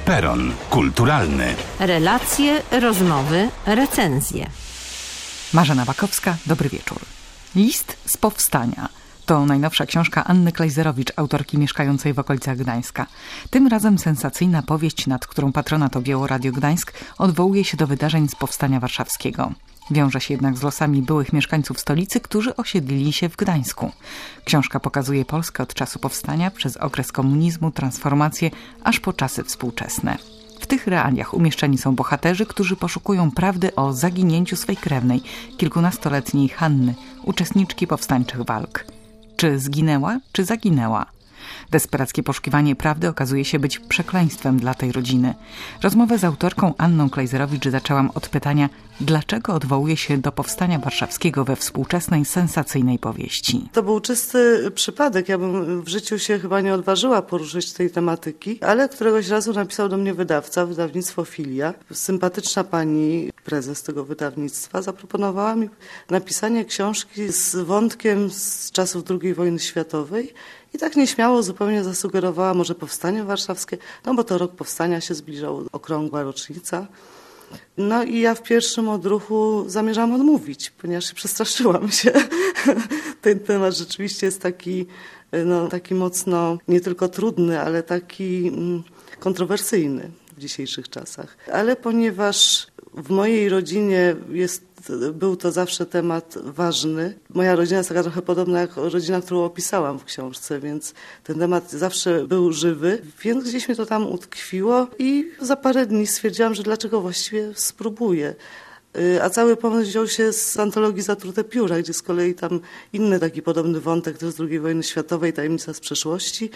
Peron kulturalny. Relacje, rozmowy, recenzje. Marzena Bakowska, dobry wieczór. List z powstania. To najnowsza książka Anny Klejzerowicz, autorki mieszkającej w okolicach Gdańska. Tym razem sensacyjna powieść, nad którą patronat objęło Radio Gdańsk, odwołuje się do wydarzeń z Powstania Warszawskiego. Wiąże się jednak z losami byłych mieszkańców stolicy, którzy osiedlili się w Gdańsku. Książka pokazuje Polskę od czasu powstania, przez okres komunizmu, transformację, aż po czasy współczesne. W tych realiach umieszczeni są bohaterzy, którzy poszukują prawdy o zaginięciu swej krewnej, kilkunastoletniej Hanny, uczestniczki powstańczych walk. Czy zginęła, czy zaginęła? Desperackie poszukiwanie prawdy okazuje się być przekleństwem dla tej rodziny. Rozmowę z autorką Anną Klejzerowicz zaczęłam od pytania, dlaczego odwołuje się do Powstania Warszawskiego we współczesnej, sensacyjnej powieści. To był czysty przypadek. Ja bym w życiu się chyba nie odważyła poruszyć tej tematyki, ale któregoś razu napisał do mnie wydawca, wydawnictwo Filia. Sympatyczna pani, prezes tego wydawnictwa, zaproponowała mi napisanie książki z wątkiem z czasów II wojny światowej. I tak nieśmiało zupełnie zasugerowała może Powstanie Warszawskie, no bo to rok powstania się zbliżał, okrągła rocznica. No i ja w pierwszym odruchu zamierzałam odmówić, ponieważ przestraszyłam się. Ten temat rzeczywiście jest taki mocno nie tylko trudny, ale taki kontrowersyjny w dzisiejszych czasach. Ale ponieważ w mojej rodzinie był to zawsze temat ważny. Moja rodzina jest taka trochę podobna jak rodzina, którą opisałam w książce, więc ten temat zawsze był żywy, więc gdzieś mnie to tam utkwiło i za parę dni stwierdziłam, że dlaczego właściwie spróbuję. A cały pomysł wziął się z antologii Zatrute pióra, gdzie z kolei tam inny taki podobny wątek, to z II wojny światowej, tajemnica z przeszłości.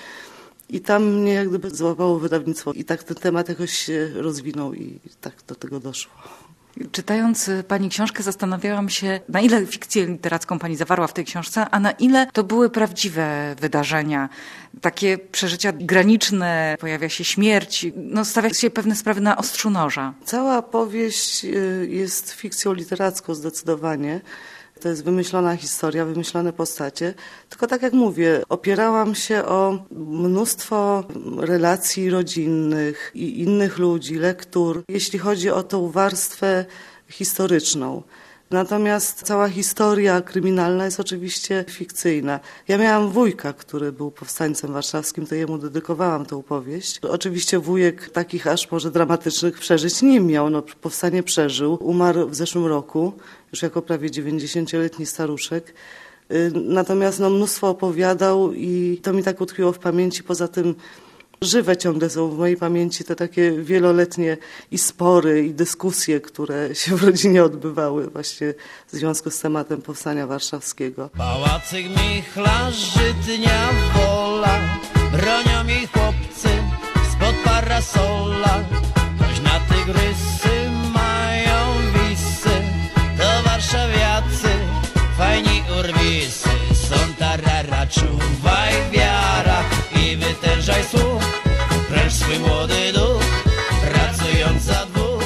I tam mnie jak gdyby złapało wydawnictwo i tak ten temat jakoś się rozwinął i tak do tego doszło. Czytając pani książkę zastanawiałam się, na ile fikcję literacką pani zawarła w tej książce, a na ile to były prawdziwe wydarzenia, takie przeżycia graniczne, pojawia się śmierć, stawia się pewne sprawy na ostrzu noża. Cała powieść jest fikcją literacką zdecydowanie. To jest wymyślona historia, wymyślone postacie. Tylko tak jak mówię, opierałam się o mnóstwo relacji rodzinnych i innych ludzi, lektur, jeśli chodzi o tą warstwę historyczną. Natomiast cała historia kryminalna jest oczywiście fikcyjna. Ja miałam wujka, który był powstańcem warszawskim, to jemu dedykowałam tę powieść. Oczywiście wujek takich aż może dramatycznych przeżyć nie miał. Powstanie przeżył, umarł w zeszłym roku, już jako prawie 90-letni staruszek. Natomiast mnóstwo opowiadał i to mi tak utkwiło w pamięci. Poza tym żywe ciągle są w mojej pamięci te takie wieloletnie i spory, i dyskusje, które się w rodzinie odbywały właśnie w związku z tematem Powstania Warszawskiego. Pałacyk Michla, Żytnia, Wola, bronią mi chłopcy spod parasola. Ktoś na tygrysy mają wisy, to warszawiacy, fajni urwisy. Są tarara, czuwaj wiara i wytężaj słuch, precz swój młody duch, pracując za dwóch,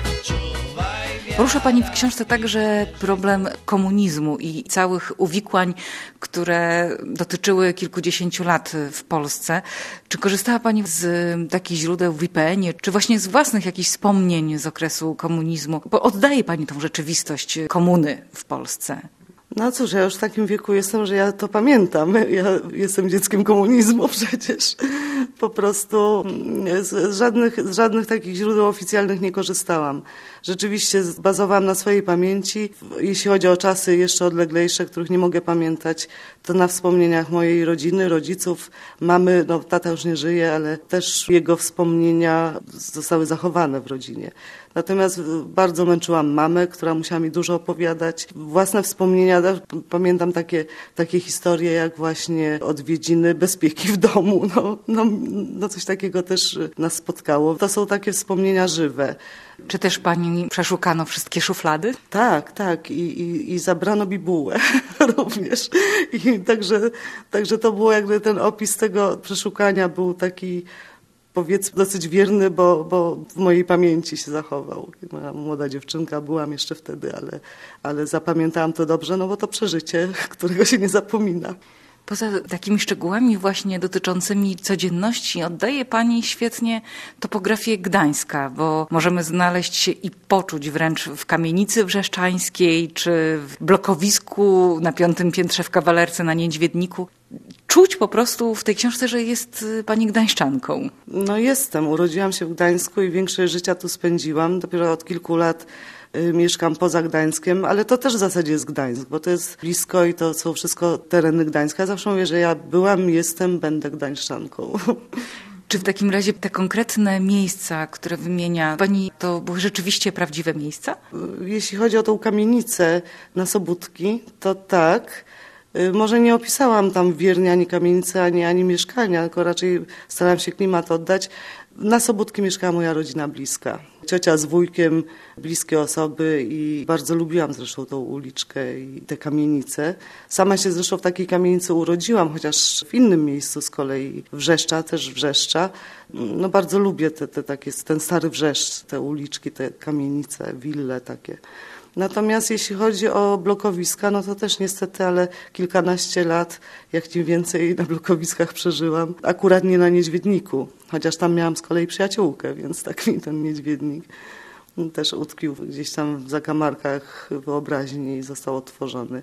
czuwaj wiara. Porusza pani w książce także problem komunizmu i całych uwikłań, które dotyczyły kilkudziesięciu lat w Polsce. Czy korzystała pani z takich źródeł w IPN-ie, czy właśnie z własnych jakichś wspomnień z okresu komunizmu? Bo oddaje pani tą rzeczywistość komuny w Polsce. No cóż, ja już w takim wieku jestem, że ja to pamiętam. Ja jestem dzieckiem komunizmu przecież. Po prostu z żadnych takich źródeł oficjalnych nie korzystałam. Rzeczywiście bazowałam na swojej pamięci. Jeśli chodzi o czasy jeszcze odleglejsze, których nie mogę pamiętać, to na wspomnieniach mojej rodziny, rodziców, mamy, tata już nie żyje, ale też jego wspomnienia zostały zachowane w rodzinie. Natomiast bardzo męczyłam mamę, która musiała mi dużo opowiadać. Własne wspomnienia, pamiętam takie historie jak właśnie odwiedziny bezpieki w domu. Coś takiego też nas spotkało. To są takie wspomnienia żywe. Czy też pani przeszukano wszystkie szuflady? Tak. I zabrano bibułę również. I także to było jakby ten opis tego przeszukania był taki, powiedzmy, dosyć wierny, bo w mojej pamięci się zachował. Moja młoda dziewczynka byłam jeszcze wtedy, ale zapamiętałam to dobrze, bo to przeżycie, którego się nie zapomina. Poza takimi szczegółami właśnie dotyczącymi codzienności oddaje pani świetnie topografię Gdańska, bo możemy znaleźć się i poczuć wręcz w kamienicy wrzeszczańskiej, czy w blokowisku na 5. piętrze w Kawalerce na Niedźwiedniku. Czuć po prostu w tej książce, że jest pani gdańszczanką. No jestem. Urodziłam się w Gdańsku i większość życia tu spędziłam. Dopiero od kilku lat mieszkam poza Gdańskiem, ale to też w zasadzie jest Gdańsk, bo to jest blisko i to są wszystko tereny Gdańska. Ja zawsze mówię, że ja byłam, jestem, będę gdańszczanką. Czy w takim razie te konkretne miejsca, które wymienia pani, to były rzeczywiście prawdziwe miejsca? Jeśli chodzi o tą kamienicę na Sobótki, to tak. Może nie opisałam tam wiernie ani kamienicy, ani mieszkania, tylko raczej starałam się klimat oddać. Na Sobótki mieszkała moja rodzina bliska. Ciocia z wujkiem, bliskie osoby i bardzo lubiłam zresztą tą uliczkę i te kamienice. Sama się zresztą w takiej kamienicy urodziłam, chociaż w innym miejscu z kolei Wrzeszcza, też Wrzeszcza. No bardzo lubię ten stary Wrzeszcz, te uliczki, te kamienice, wille takie. Natomiast jeśli chodzi o blokowiska, no to też niestety, ale kilkanaście lat, jak nie więcej na blokowiskach przeżyłam. Akurat nie na Niedźwiedniku, chociaż tam miałam z kolei przyjaciółkę, więc tak mi ten Niedźwiednik też utkwił gdzieś tam w zakamarkach wyobraźni i został odtworzony.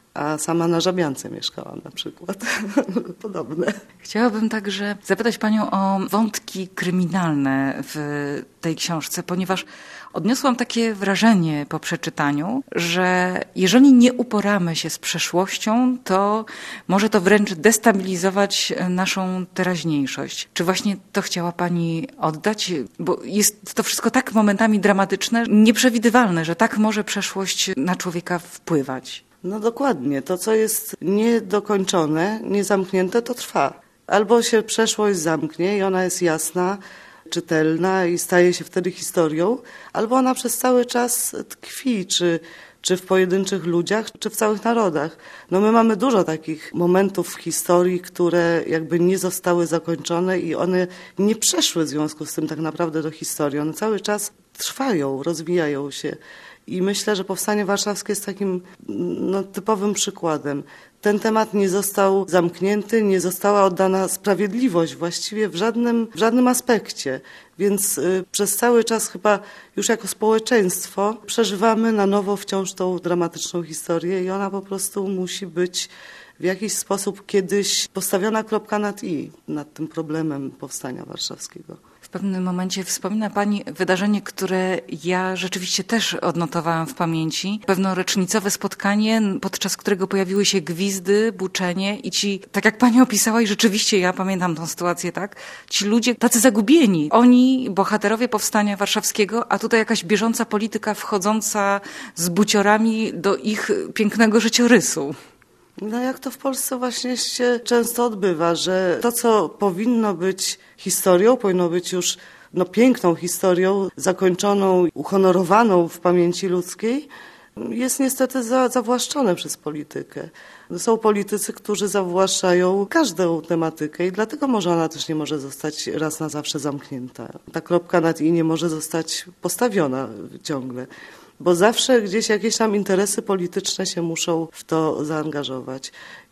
A sama na Żabiance mieszkałam na przykład. Podobne. Chciałabym także zapytać panią o wątki kryminalne w tej książce, ponieważ odniosłam takie wrażenie po przeczytaniu, że jeżeli nie uporamy się z przeszłością, to może to wręcz destabilizować naszą teraźniejszość. Czy właśnie to chciała pani oddać? Bo jest to wszystko tak momentami dramatyczne, nieprzewidywalne, że tak może przeszłość na człowieka wpływać. No dokładnie. To, co jest niedokończone, niezamknięte, to trwa. Albo się przeszłość zamknie i ona jest jasna, czytelna i staje się wtedy historią, albo ona przez cały czas tkwi, czy w pojedynczych ludziach, czy w całych narodach. No my mamy dużo takich momentów w historii, które jakby nie zostały zakończone i one nie przeszły w związku z tym tak naprawdę do historii. One cały czas trwają, rozwijają się. I myślę, że Powstanie Warszawskie jest takim typowym przykładem. Ten temat nie został zamknięty, nie została oddana sprawiedliwość właściwie w żadnym aspekcie. Więc przez cały czas chyba już jako społeczeństwo przeżywamy na nowo wciąż tą dramatyczną historię i ona po prostu musi być w jakiś sposób kiedyś postawiona kropka nad i, nad tym problemem Powstania Warszawskiego. W pewnym momencie wspomina pani wydarzenie, które ja rzeczywiście też odnotowałam w pamięci. Pewno rocznicowe spotkanie, podczas którego pojawiły się gwizdy, buczenie i ci, tak jak pani opisała i rzeczywiście ja pamiętam tą sytuację, tak? Ci ludzie tacy zagubieni. Oni, bohaterowie Powstania Warszawskiego, a tutaj jakaś bieżąca polityka wchodząca z buciorami do ich pięknego życiorysu. No jak to w Polsce właśnie się często odbywa, że to, co powinno być historią, powinno być już piękną historią, zakończoną, uhonorowaną w pamięci ludzkiej, jest niestety zawłaszczone przez politykę. Są politycy, którzy zawłaszczają każdą tematykę i dlatego może ona też nie może zostać raz na zawsze zamknięta. Ta kropka nad i nie może zostać postawiona ciągle. Bo zawsze gdzieś jakieś tam interesy polityczne się muszą w to zaangażować.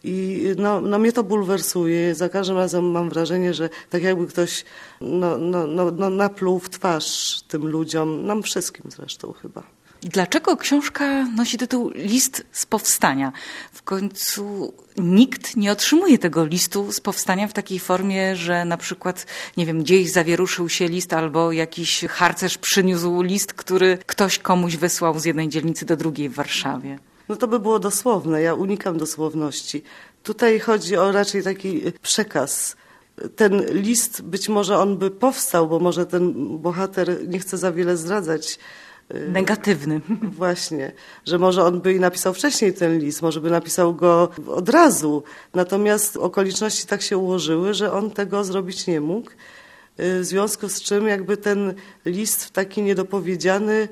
I mnie to bulwersuje. Za każdym razem mam wrażenie, że tak jakby ktoś napluł w twarz tym ludziom, nam wszystkim zresztą chyba. Dlaczego książka nosi tytuł List z powstania? W końcu nikt nie otrzymuje tego listu z powstania w takiej formie, że na przykład, nie wiem, gdzieś zawieruszył się list albo jakiś harcerz przyniósł list, który ktoś komuś wysłał z jednej dzielnicy do drugiej w Warszawie. No to by było dosłowne. Ja unikam dosłowności. Tutaj chodzi o raczej taki przekaz. Ten list, być może on by powstał, bo może ten bohater nie chce za wiele zdradzać. Negatywny. Właśnie, że może on by i napisał wcześniej ten list, może by napisał go od razu. Natomiast okoliczności tak się ułożyły, że on tego zrobić nie mógł. W związku z czym jakby ten list taki niedopowiedziany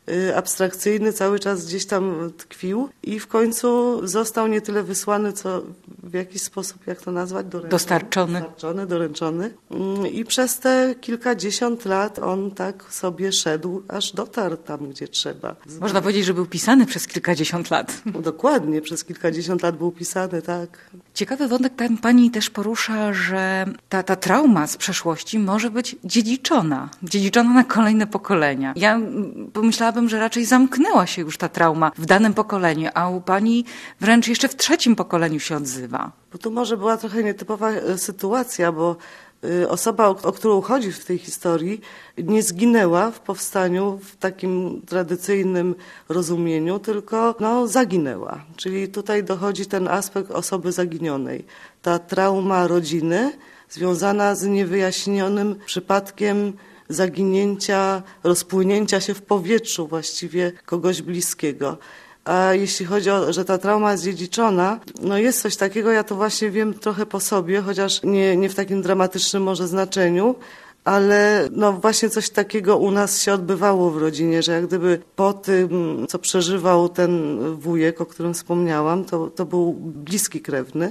abstrakcyjny cały czas gdzieś tam tkwił i w końcu został nie tyle wysłany, co w jakiś sposób, jak to nazwać? Doręczony. I przez te kilkadziesiąt lat on tak sobie szedł, aż dotarł tam, gdzie trzeba. Można powiedzieć, że był pisany przez kilkadziesiąt lat. Dokładnie, przez kilkadziesiąt lat był pisany, tak. Ciekawy wątek tam pani też porusza, że ta trauma z przeszłości może być dziedziczona na kolejne pokolenia. Ja pomyślałabym, że raczej zamknęła się już ta trauma w danym pokoleniu, a u pani wręcz jeszcze w trzecim pokoleniu się odzywa. Bo tu może była trochę nietypowa sytuacja, bo osoba, o którą chodzi w tej historii, nie zginęła w powstaniu w takim tradycyjnym rozumieniu, tylko zaginęła. Czyli tutaj dochodzi ten aspekt osoby zaginionej. Ta trauma rodziny związana z niewyjaśnionym przypadkiem zaginięcia, rozpłynięcia się w powietrzu właściwie kogoś bliskiego. A jeśli chodzi o, że ta trauma jest dziedziczona, jest coś takiego, ja to właśnie wiem trochę po sobie, chociaż nie w takim dramatycznym może znaczeniu, ale właśnie coś takiego u nas się odbywało w rodzinie, że jak gdyby po tym, co przeżywał ten wujek, o którym wspomniałam, to był bliski krewny.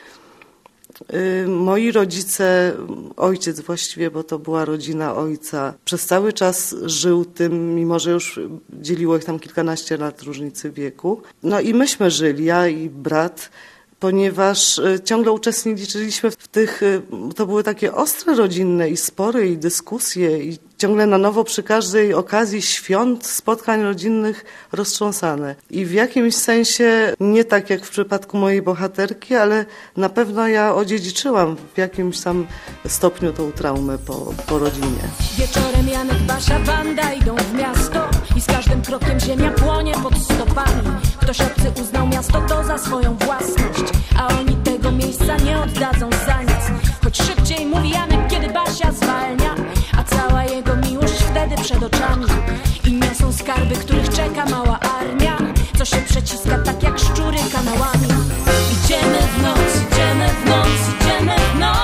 Moi rodzice, ojciec właściwie, bo to była rodzina ojca, przez cały czas żył tym, mimo że już dzieliło ich tam kilkanaście lat różnicy wieku. I myśmy żyli, ja i brat, ponieważ ciągle uczestniczyliśmy w tych, to były takie ostre rodzinne i spory i dyskusje i ciągle na nowo przy każdej okazji świąt, spotkań rodzinnych roztrząsane. I w jakimś sensie, nie tak jak w przypadku mojej bohaterki, ale na pewno ja odziedziczyłam w jakimś tam stopniu tą traumę po rodzinie. Wieczorem Janek, Basia, Wanda idą w miasto i z każdym krokiem ziemia płonie pod stopami. Ktoś obcy uznał miasto to za swoją własność, a oni tego miejsca nie oddadzą za nic. Choć szybciej mówi Janek, kiedy Basia zwalnia, a cała jego miłość wtedy przed oczami. I niosą skarby, których czeka mała armia, co się przeciska tak jak szczury kanałami. Idziemy w noc, idziemy w noc, idziemy w noc.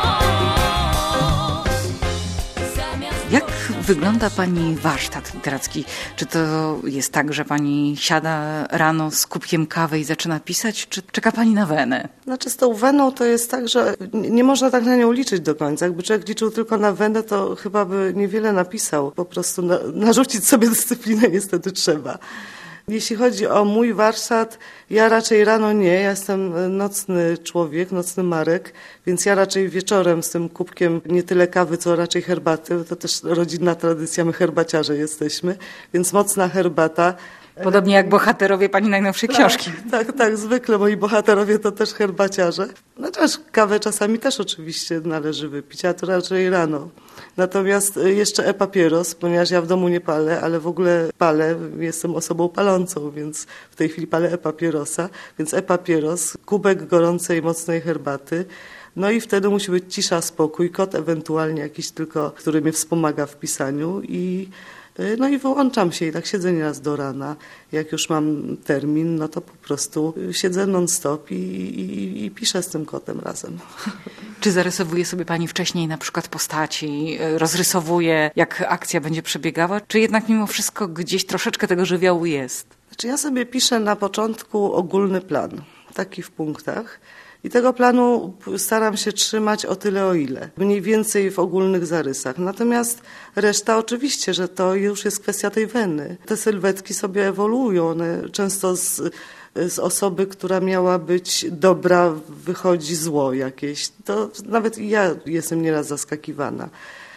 Jak wygląda pani warsztat literacki? Czy to jest tak, że pani siada rano z kubkiem kawy i zaczyna pisać, czy czeka pani na wenę? Z tą weną to jest tak, że nie można tak na nią liczyć do końca. Jakby człowiek liczył tylko na wenę, to chyba by niewiele napisał. Po prostu narzucić sobie dyscyplinę niestety trzeba. Jeśli chodzi o mój warsztat, ja raczej rano nie. Ja jestem nocny człowiek, nocny Marek, więc ja raczej wieczorem z tym kubkiem nie tyle kawy, co raczej herbaty. To też rodzinna tradycja, my herbaciarze jesteśmy, więc mocna herbata. Podobnie jak bohaterowie pani najnowszej książki. Tak, zwykle moi bohaterowie to też herbaciarze. Też kawę czasami też oczywiście należy wypić, a to raczej rano. Natomiast jeszcze e-papieros, ponieważ ja w domu nie palę, ale w ogóle palę, jestem osobą palącą, więc w tej chwili palę e-papierosa, więc e-papieros, kubek gorącej, mocnej herbaty. I wtedy musi być cisza, spokój, kot ewentualnie jakiś tylko, który mnie wspomaga w pisaniu i wyłączam się i tak siedzę nieraz do rana. Jak już mam termin, to po prostu siedzę non-stop i piszę z tym kotem razem. Czy zarysowuje sobie pani wcześniej na przykład postaci, rozrysowuje, jak akcja będzie przebiegała, czy jednak mimo wszystko gdzieś troszeczkę tego żywiołu jest? Ja sobie piszę na początku ogólny plan, taki w punktach. I tego planu staram się trzymać o tyle, o ile. Mniej więcej w ogólnych zarysach. Natomiast reszta oczywiście, że to już jest kwestia tej weny. Te sylwetki sobie ewoluują. One często z osoby, która miała być dobra, wychodzi zło jakieś. To nawet i ja jestem nieraz zaskakiwana.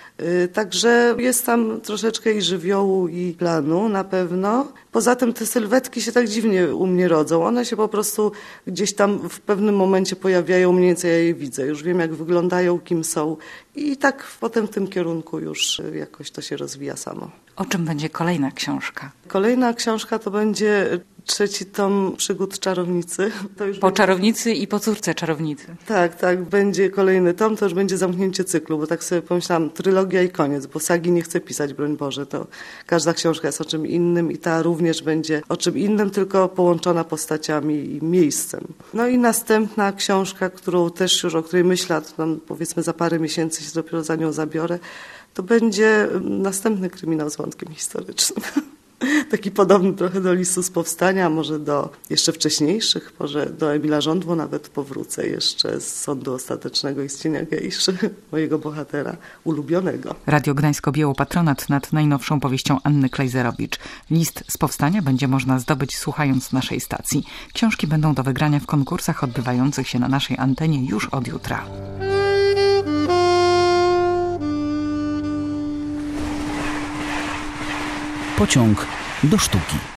Także jest tam troszeczkę i żywiołu, i planu na pewno. Poza tym te sylwetki się tak dziwnie u mnie rodzą. One się po prostu gdzieś tam w pewnym momencie pojawiają, mniej więcej ja je widzę. Już wiem, jak wyglądają, kim są i tak potem w tym kierunku już jakoś to się rozwija samo. O czym będzie kolejna książka? Kolejna książka to będzie 3. tom Przygód czarownicy. To już po czarownicy i po córce czarownicy. Tak, będzie kolejny tom, to już będzie zamknięcie cyklu, bo tak sobie pomyślałam, trylogia i koniec, bo sagi nie chcę pisać, broń Boże, to każda książka jest o czym innym i ta również będzie o czym innym, tylko połączona postaciami i miejscem. I następna książka, którą też już, o której myślę, to powiedzmy za parę miesięcy się dopiero za nią zabiorę, to będzie następny kryminał z wątkiem historycznym. Taki podobny trochę do listu z powstania, może do jeszcze wcześniejszych, może do Emila Żądło nawet powrócę jeszcze z Sądu Ostatecznego Istnienia Gejszy, mojego bohatera ulubionego. Radio Gdańsk objęło patronat nad najnowszą powieścią Anny Klejzerowicz. List z powstania będzie można zdobyć słuchając naszej stacji. Książki będą do wygrania w konkursach odbywających się na naszej antenie już od jutra. Pociąg do sztuki.